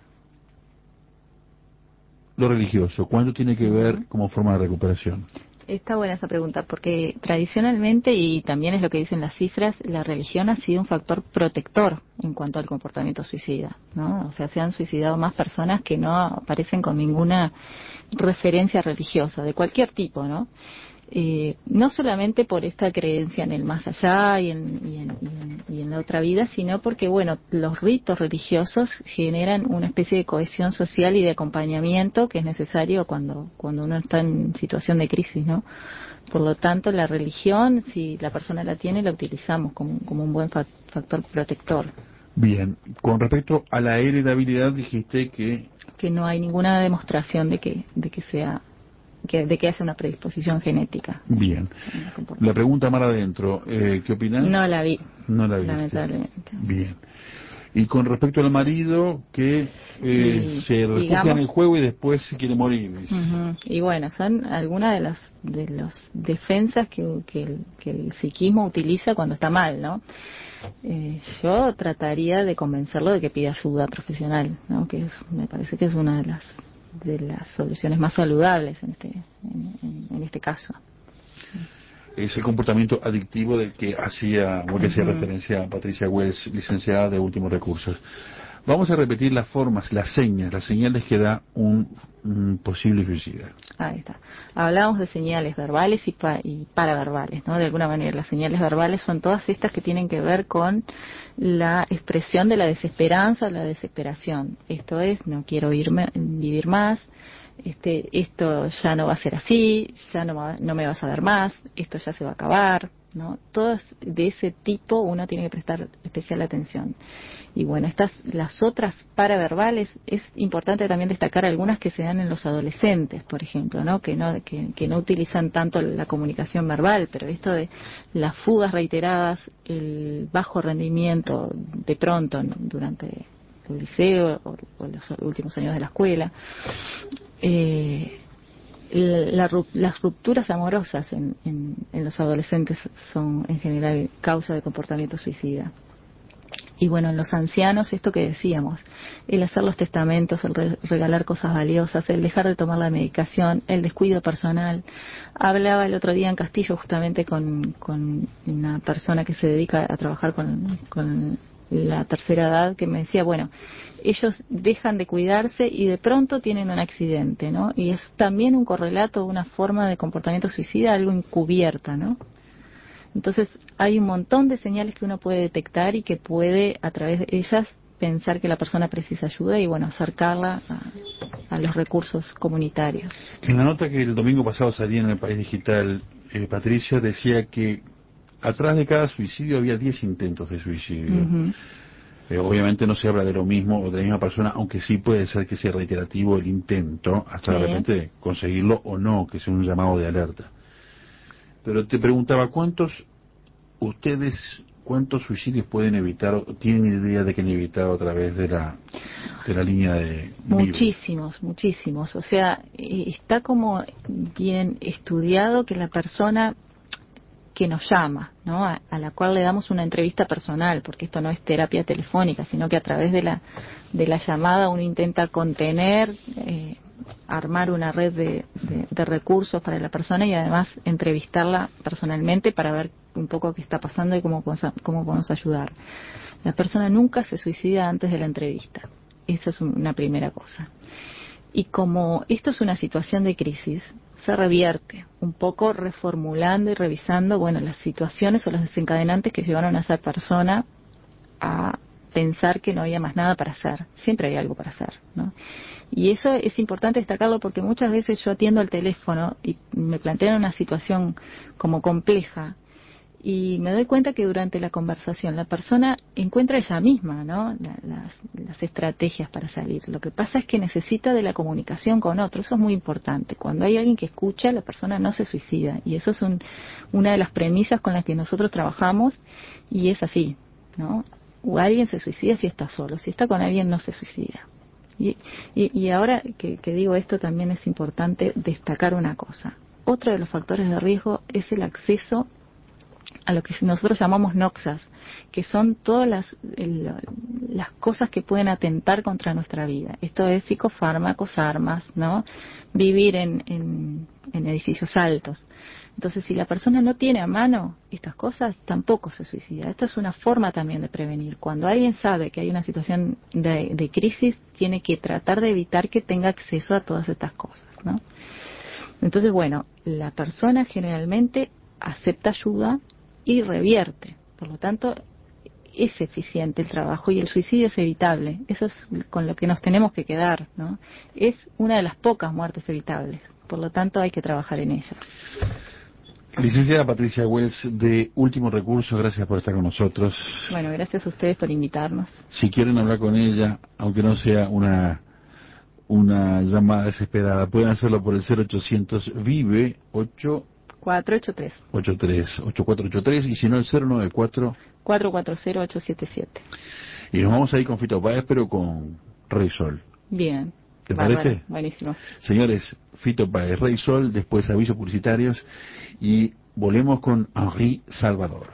lo religioso, ¿cuánto tiene que ver como forma de recuperación? Está buena esa pregunta, porque tradicionalmente, y también es lo que dicen las cifras, la religión ha sido un factor protector en cuanto al comportamiento suicida, ¿no? O sea, se han suicidado más personas que no aparecen con ninguna referencia religiosa, de cualquier tipo, ¿no? No solamente por esta creencia en el más allá y en la otra vida, sino porque, bueno, los ritos religiosos generan una especie de cohesión social y de acompañamiento que es necesario cuando uno está en situación de crisis, ¿no? Por lo tanto, la religión, si la persona la tiene, la utilizamos como un buen factor protector. Bien, con respecto a la heredabilidad dijiste que no hay ninguna demostración de que sea de que haya una predisposición genética. Bien. La pregunta Mar Adentro, ¿qué opinas? No la vi. No la vi. Lamentablemente. Bien. Y con respecto al marido que se refugia en el juego y después se quiere morir. Y bueno, son algunas de las defensas que el psiquismo utiliza cuando está mal, ¿no? Yo trataría de convencerlo de que pida ayuda profesional, ¿no? Me parece que es una de las soluciones más saludables en este caso. Es el comportamiento adictivo del que hacía referencia a Patricia Wells, licenciada de Últimos Recursos. Vamos a repetir las formas, las señales que da un posible suicida. Ahí está. Hablamos de señales verbales y paraverbales, ¿no? De alguna manera, las señales verbales son todas estas que tienen que ver con la expresión de la desesperanza o la desesperación. Esto es, no quiero vivir más, esto ya no va a ser así, ya no me vas a ver más, esto ya se va a acabar, ¿no? Todas de ese tipo uno tiene que prestar especial atención. Y bueno, las otras paraverbales, es importante también destacar algunas que se dan en los adolescentes, por ejemplo, ¿no? Que no utilizan tanto la comunicación verbal, pero esto de las fugas reiteradas, el bajo rendimiento de pronto, ¿no? Durante el liceo o los últimos años de la escuela, las rupturas amorosas en los adolescentes son en general causa de comportamiento suicida. Y bueno, en los ancianos, esto que decíamos, el hacer los testamentos, el regalar cosas valiosas, el dejar de tomar la medicación, el descuido personal. Hablaba el otro día en Castillo justamente con una persona que se dedica a trabajar con la tercera edad, que me decía, bueno, ellos dejan de cuidarse y de pronto tienen un accidente, ¿no? Y es también un correlato, una forma de comportamiento suicida, algo encubierta, ¿no? Entonces hay un montón de señales que uno puede detectar y que puede a través de ellas pensar que la persona precisa ayuda y bueno, acercarla a los recursos comunitarios. En la nota que el domingo pasado salía en el País Digital, Patricia decía que atrás de cada suicidio había 10 intentos de suicidio. Uh-huh. Obviamente no se habla de lo mismo o de la misma persona, aunque sí puede ser que sea reiterativo el intento, hasta de repente conseguirlo o no, que sea un llamado de alerta. Pero te preguntaba, ¿cuántos suicidios pueden evitar, o tienen idea de que han evitado a través de la línea de Vive? Muchísimos. O sea, está como bien estudiado que la persona que nos llama, ¿no? A la cual le damos una entrevista personal, porque esto no es terapia telefónica, sino que a través de la llamada uno intenta contener, armar una red de recursos para la persona y además entrevistarla personalmente para ver un poco qué está pasando y cómo podemos ayudar. La persona nunca se suicida antes de la entrevista. Esa es una primera cosa. Y como esto es una situación de crisis, se revierte un poco reformulando y revisando, bueno, las situaciones o los desencadenantes que llevaron a esa persona a pensar que no había más nada para hacer. Siempre hay algo para hacer, ¿no? Y eso es importante destacarlo porque muchas veces yo atiendo el teléfono y me plantean una situación como compleja y me doy cuenta que durante la conversación la persona encuentra ella misma, ¿no? las estrategias para salir. Lo que pasa es que necesita de la comunicación con otro. Eso es muy importante. Cuando hay alguien que escucha, la persona no se suicida. Y eso es una de las premisas con las que nosotros trabajamos y es así, ¿no? O alguien se suicida si está solo. Si está con alguien, no se suicida. Y ahora que digo esto, también es importante destacar una cosa. Otro de los factores de riesgo es el acceso a lo que nosotros llamamos noxas, que son todas las cosas que pueden atentar contra nuestra vida. Esto es psicofármacos, armas, ¿no? Vivir en edificios altos. Entonces, si la persona no tiene a mano estas cosas, tampoco se suicida. Esta es una forma también de prevenir. Cuando alguien sabe que hay una situación de crisis, tiene que tratar de evitar que tenga acceso a todas estas cosas, ¿no? Entonces, bueno, la persona generalmente acepta ayuda y revierte. Por lo tanto, es eficiente el trabajo y el suicidio es evitable. Eso es con lo que nos tenemos que quedar, ¿no? Es una de las pocas muertes evitables. Por lo tanto, hay que trabajar en ella. Licenciada Patricia Wells, de Último Recurso, gracias por estar con nosotros. Bueno, gracias a ustedes por invitarnos. Si quieren hablar con ella, aunque no sea una llamada desesperada, pueden hacerlo por el 0800 Vive 483 8483 y si no el 094 440 877. Y nos vamos a ir con Fito Páez, pero con Rey Sol. Bien. ¿Te Bárbaro, parece? buenísimo. Señores, Fito Páez, Rey Sol, después avisos publicitarios y volvemos con Henri Salvador.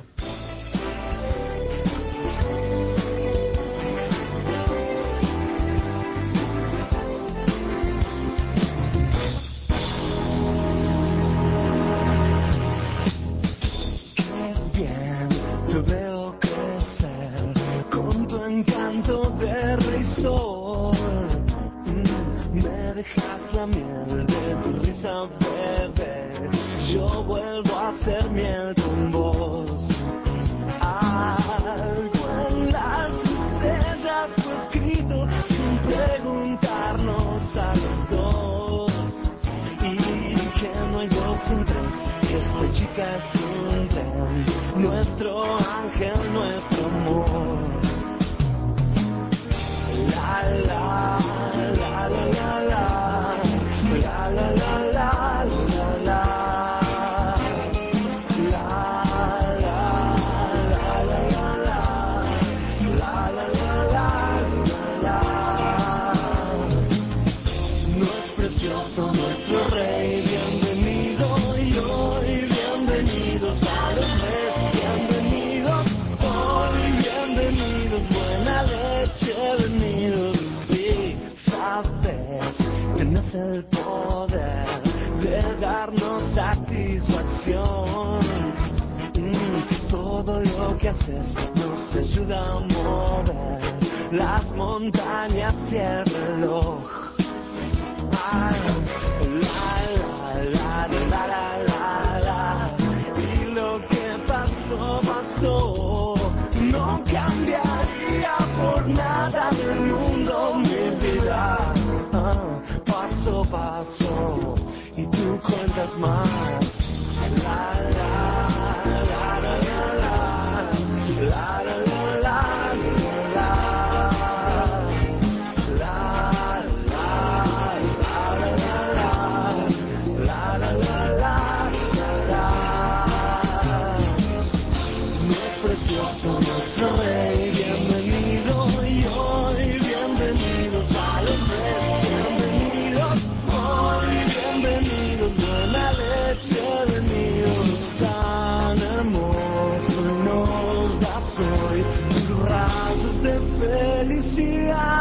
Qué bien te veo crecer con tu encanto de rey sol. Me dejas la miel de tu risa, bebé. Yo vuelvo a hacer miel con vos. Algo en las estrellas fue escrito sin preguntarnos a los dos. Y que no hay dos sin tres, que esta chica es un tren, nuestro ángel, nuestro amor. La la la la la la la la la la la la. Nuestro rey, bienvenido y hoy bienvenidos a los reyes, bienvenidos hoy. el poder de darnos satisfacción. Todo lo que haces nos ayuda a mover las montañas y el reloj. Y lo que pasó, pasó. No cambiaría por nada del mundo mi vida. Paso, paso, y tú cuentas más. La, la, la, la, la, la, la, la, la, la, nuestro rey, bienvenido y hoy, bienvenidos a los tres, bienvenidos hoy, bienvenidos, buena leche, venidos, tan hermoso nos das hoy, tus rasos de felicidad.